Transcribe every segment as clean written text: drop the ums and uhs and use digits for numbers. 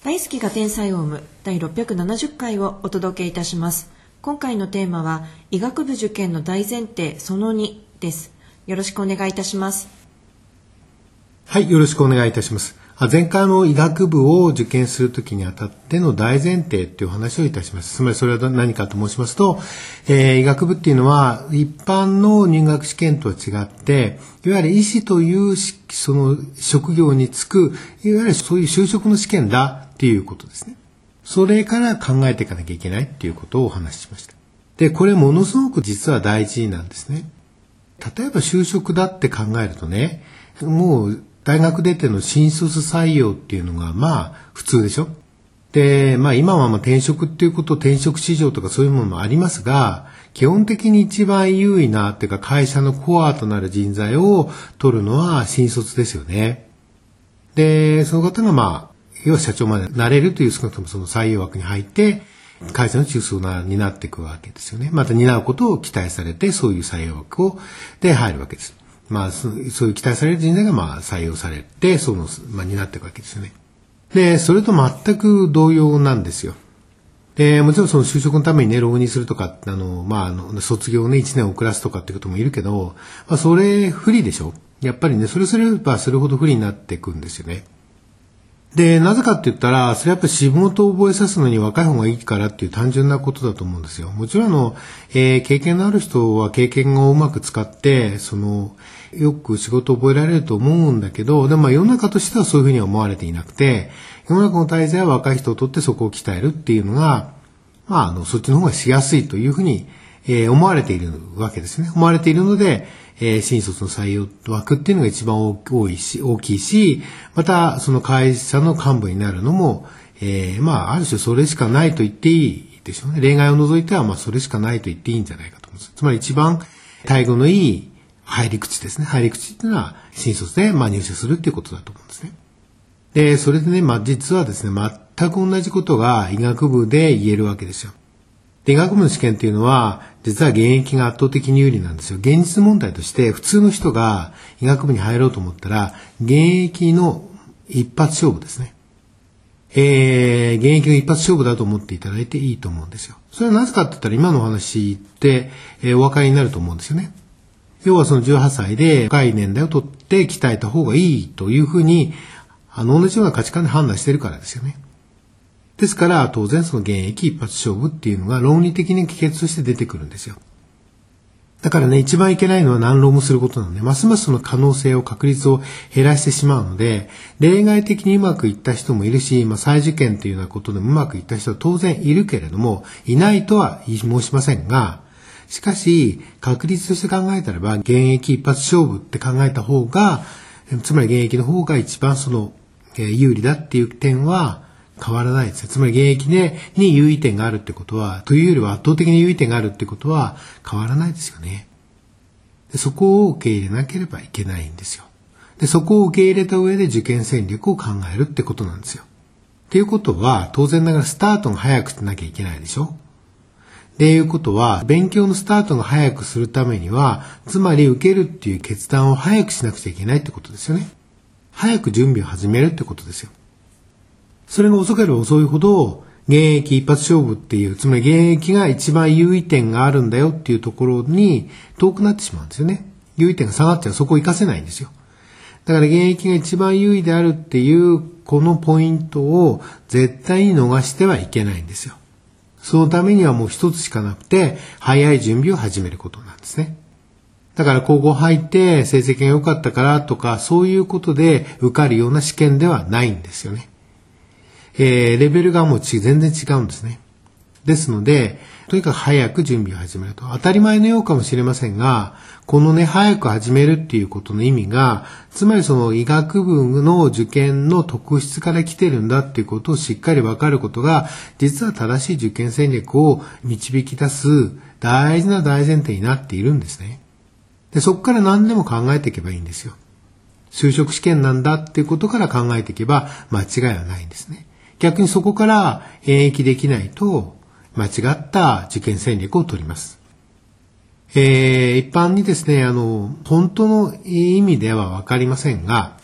大好きが天才を生む第670回をお届けいたします。今回のテーマは医学部受験の大前提その2です。よろしくお願いいたします。 はい、よろしくお願いいたします。前回の医学部を受験するときにあたっての大前提という話をいたします。つまりそれは何かと申しますと、医学部っていうのは一般の入学試験とは違って、いわゆる医師というその職業に就く、いわゆるそういう就職の試験だっていうことですね。それから考えていかなきゃいけないっていうことをお話ししました。で、これものすごく実は大事なんですね。例えば就職だって考えるとね、もう大学出ての新卒採用っていうのが普通でしょ。で、今は転職っていうこと、転職市場とかそういうものもありますが、基本的に一番優位なっていうか会社のコアとなる人材を取るのは新卒ですよね。で、その方が要は社長までなれるという少なくともその採用枠に入って会社の中枢になっていくわけですよね。また担うことを期待されてそういう採用枠で入るわけです。そういう期待される人材が採用されて担っていくわけですよね。で、それと全く同様なんですよ。で、もちろんその就職のためにね、浪人するとか、卒業をね、1年遅らすとかっていうこともいるけど、それ不利でしょ。やっぱりね、それすればするほど不利になっていくんですよね。で、なぜかって言ったら、それやっぱり仕事を覚えさすのに若い方がいいからっていう単純なことだと思うんですよ。もちろん経験のある人は経験をうまく使って、よく仕事を覚えられると思うんだけど、でも世の中としてはそういうふうには思われていなくて、世の中の大勢は若い人を取ってそこを鍛えるっていうのが、そっちの方がしやすいというふうに、思われているわけですね。思われているので、新卒の採用枠っていうのが一番大きいし、またその会社の幹部になるのも、ある種それしかないと言っていいでしょうね。例外を除いてはそれしかないと言っていいんじゃないかと思います。つまり一番待遇のいい入り口ですね。入り口っていうのは新卒で入社するっていうことだと思うんですね。で、それでね、実はですね、全く同じことが医学部で言えるわけですよ。で、医学部の試験っていうのは、実は現役が圧倒的に有利なんですよ。現実問題として、普通の人が医学部に入ろうと思ったら、現役の一発勝負ですね。現役の一発勝負だと思っていただいていいと思うんですよ。それはなぜかって言ったら、今のお話って、お分かりになると思うんですよね。要はその18歳で若い年代を取って鍛えた方がいいというふうに、同じような価値観で判断しているからですよね。ですから、当然その現役一発勝負っていうのが論理的に帰結として出てくるんですよ。だからね、一番いけないのは難論もすることなので、ますますその可能性を確率を減らしてしまうので、例外的にうまくいった人もいるし、再受験というようなことでもうまくいった人は当然いるけれども、いないとは申しませんが、しかし、確率として考えたらば、現役一発勝負って考えた方が、つまり現役の方が一番有利だっていう点は、変わらないですよ。つまり現役に優位点があるってことは、というよりは圧倒的に優位点があるってことは変わらないですよね。で、そこを受け入れなければいけないんですよ。で、そこを受け入れた上で受験戦略を考えるってことなんですよ。っていうことは、当然ながらスタートが早くしなきゃいけないでしょ。でいうことは、勉強のスタートが早くするためには、つまり受けるっていう決断を早くしなくちゃいけないってことですよね。早く準備を始めるってことですよ。それが遅ければ遅いほど、現役一発勝負っていう、つまり現役が一番優位点があるんだよっていうところに遠くなってしまうんですよね。優位点が下がっちゃう、そこを活かせないんですよ。だから現役が一番優位であるっていう、このポイントを絶対に逃してはいけないんですよ。そのためにはもう一つしかなくて、早い準備を始めることなんですね。だから高校入って成績が良かったからとか、そういうことで受かるような試験ではないんですよね。レベルがもう全然違うんですね。ですので、とにかく早く準備を始めると。当たり前のようかもしれませんが、このね、早く始めるっていうことの意味が、つまりその医学部の受験の特質から来てるんだっていうことをしっかり分かることが、実は正しい受験戦略を導き出す大事な大前提になっているんですね。で、そこから何でも考えていけばいいんですよ。就職試験なんだっていうことから考えていけば間違いはないんですね。逆にそこから演繹できないと間違った受験戦略を取ります。一般にですね、本当の意味ではわかりませんが、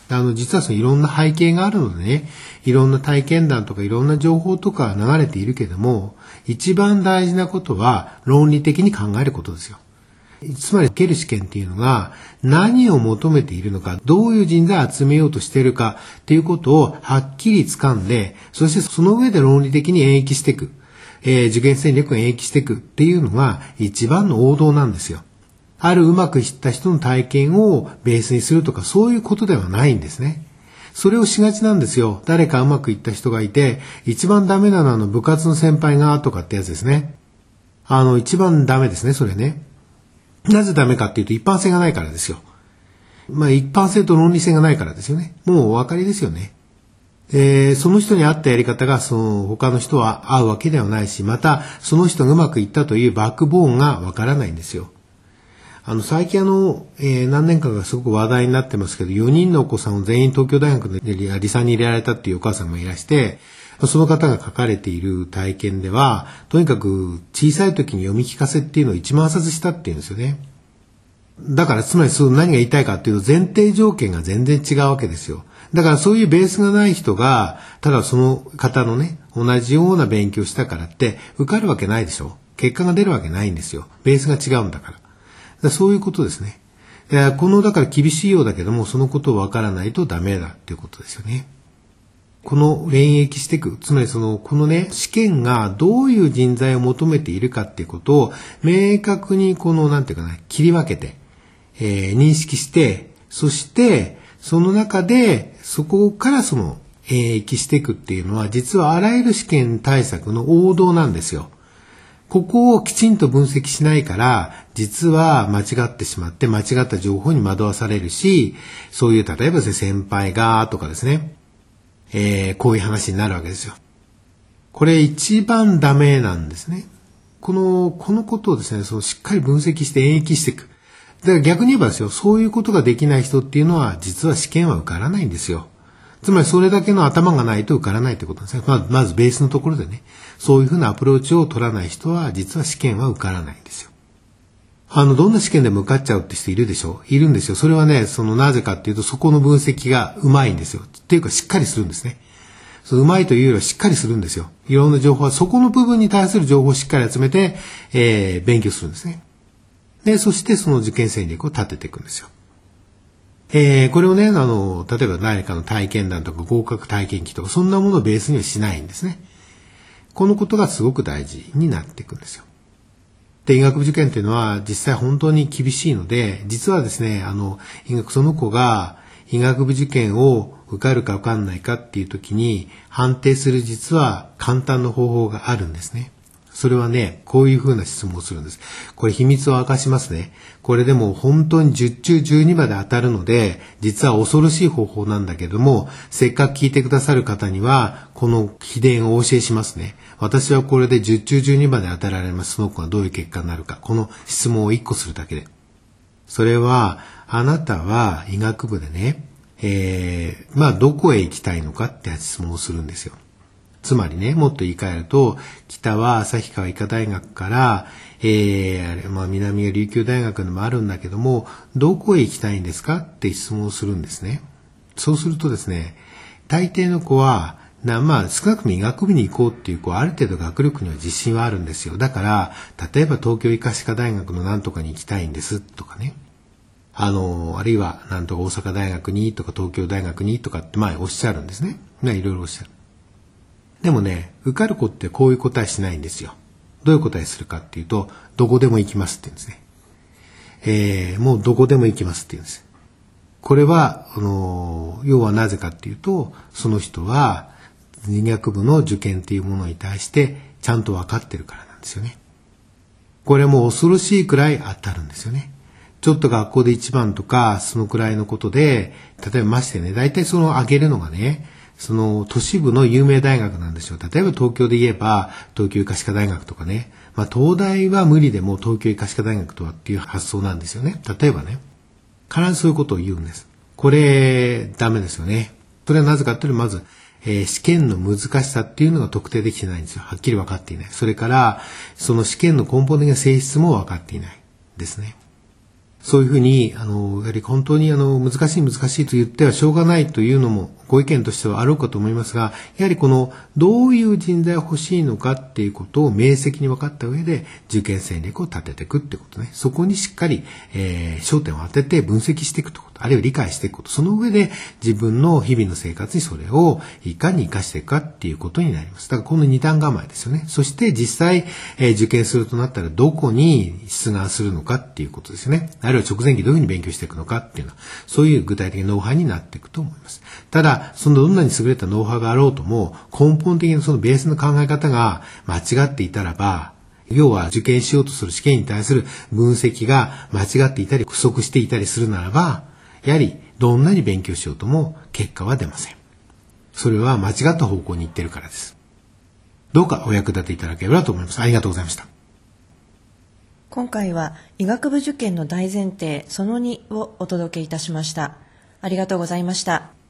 実はそのいろんな背景があるのでね、いろんな体験談とかいろんな情報とか流れているけども、一番大事なことは論理的に考えることですよ。つまり受ける試験っていうのが何を求めているのか、どういう人材を集めようとしているかっていうことをはっきり掴んで、そしてその上で論理的に演繹していく、受験戦略を演繹していくっていうのが一番の王道なんですよ。あるうまくいった人の体験をベースにするとかそういうことではないんですね。それをしがちなんですよ。誰かうまくいった人がいて、一番ダメなのは部活の先輩がとかってやつですね。一番ダメですね、それね。なぜダメかっていうと一般性がないからですよ。一般性と論理性がないからですよね。もうお分かりですよね。その人に合ったやり方が他の人は合うわけではないし、またその人がうまくいったというバックボーンがわからないんですよ。最近何年かがすごく話題になってますけど、4人のお子さんを全員東京大学で理想に入れられたっていうお母さんもいらして、その方が書かれている体験では、とにかく小さい時に読み聞かせっていうのを1万冊したっていうんですよね。だからつまり何が言いたいかっていうと、前提条件が全然違うわけですよ。だからそういうベースがない人が、ただその方のね、同じような勉強したからって受かるわけないでしょ。結果が出るわけないんですよ。ベースが違うんだから。そういうことですね。だから厳しいようだけども、そのことをわからないとダメだっていうことですよね。この連役していく、つまりこのね、試験がどういう人材を求めているかっていうことを明確に切り分けて、認識して、そしてその中でそこから演役していくっていうのは実はあらゆる試験対策の王道なんですよ。ここをきちんと分析しないから、実は間違ってしまって間違った情報に惑わされるし、そういう例えば先輩がとかですね、こういう話になるわけですよ。これ一番ダメなんですね。このことをですね、しっかり分析して演繹していく。だから逆に言えばですよ、そういうことができない人っていうのは実は試験は受からないんですよ。つまりそれだけの頭がないと受からないということなんですね。まずベースのところでね、そういうふうなアプローチを取らない人は実は試験は受からないんですよ。どんな試験でも受かっちゃうって人いるでしょ？いるんですよ。それはね、なぜかっていうと、そこの分析がうまいんですよ。っていうかしっかりするんですね。うまいというよりはしっかりするんですよ。いろんな情報は、そこの部分に対する情報をしっかり集めて、勉強するんですね。で、そしてその受験戦略を立てていくんですよ。これをね、例えば誰かの体験談とか合格体験記とか、そんなものをベースにはしないんですね。このことがすごく大事になっていくんですよ。で、医学部受験っていうのは実際本当に厳しいので、実はですね、その子が医学部受験を受かるか受かんないかっていう時に判定する実は簡単な方法があるんですね。それはね、こういうふうな質問をするんです。これ秘密を明かしますね。これでも本当に10中12まで当たるので、実は恐ろしい方法なんだけども、せっかく聞いてくださる方には、この秘伝をお教えしますね。私はこれで10中12まで当たられます。その子がどういう結果になるか。この質問を1個するだけで。それは、あなたは医学部でね、どこへ行きたいのかって質問をするんですよ。つまりね、もっと言い換えると、北は旭川医科大学から、南は琉球大学でもあるんだけども、どこへ行きたいんですかって質問をするんですね。そうするとですね、大抵の子は、少なくとも医学部に行こうっていう子はある程度学力には自信はあるんですよ。だから、例えば東京医科歯科大学のなんとかに行きたいんですとかね。あるいはなんとか大阪大学にとか東京大学にとかっておっしゃるんですね。いろいろおっしゃる。でもね、受かる子ってこういう答えしないんですよ。どういう答えするかっていうと、どこでも行きますって言うんですね。もうどこでも行きますって言うんです。これは、要はなぜかっていうと、その人は医学部の受験っていうものに対してちゃんと分かってるからなんですよね。これも恐ろしいくらい当たるんですよね。ちょっと学校で一番とか、そのくらいのことで、例えばましてね、大体上げるのがね、都市部の有名大学なんですよ。例えば東京で言えば、東京医科歯科大学とかね。東大は無理でも東京医科歯科大学とはっていう発想なんですよね。例えばね。必ずそういうことを言うんです。これ、ダメですよね。それはなぜかというと、まず、試験の難しさっていうのが特定できてないんですよ。はっきり分かっていない。それから、その試験の根本的な性質も分かっていないですね。 そういうふうに、やはり本当に難しいと言ってはしょうがないというのもご意見としてはあろうかと思いますが、やはりどういう人材が欲しいのかっていうことを明晰に分かった上で受験戦略を立てていくってことね。そこにしっかり、焦点を当てて分析していくということ、あるいは理解していくこと、その上で自分の日々の生活にそれをいかに生かしていくかっていうことになります。だからこの二段構えですよね。そして実際、受験するとなったらどこに出願するのかっていうことですよね。あるいは直前期どういうふうに勉強していくのかっていうのは、そういう具体的なノウハウになっていくと思います。ただ、どんなに優れたノウハウがあろうとも、根本的なそのベースの考え方が間違っていたらば、要は受験しようとする試験に対する分析が間違っていたり不足していたりするならば、やはりどんなに勉強しようとも結果は出ません。それは間違った方向に行っているからです。どうかお役立ていただければと思います。ありがとうございました。 今回は医学部受験の大前提その2をお届けいたしました。ありがとうございました。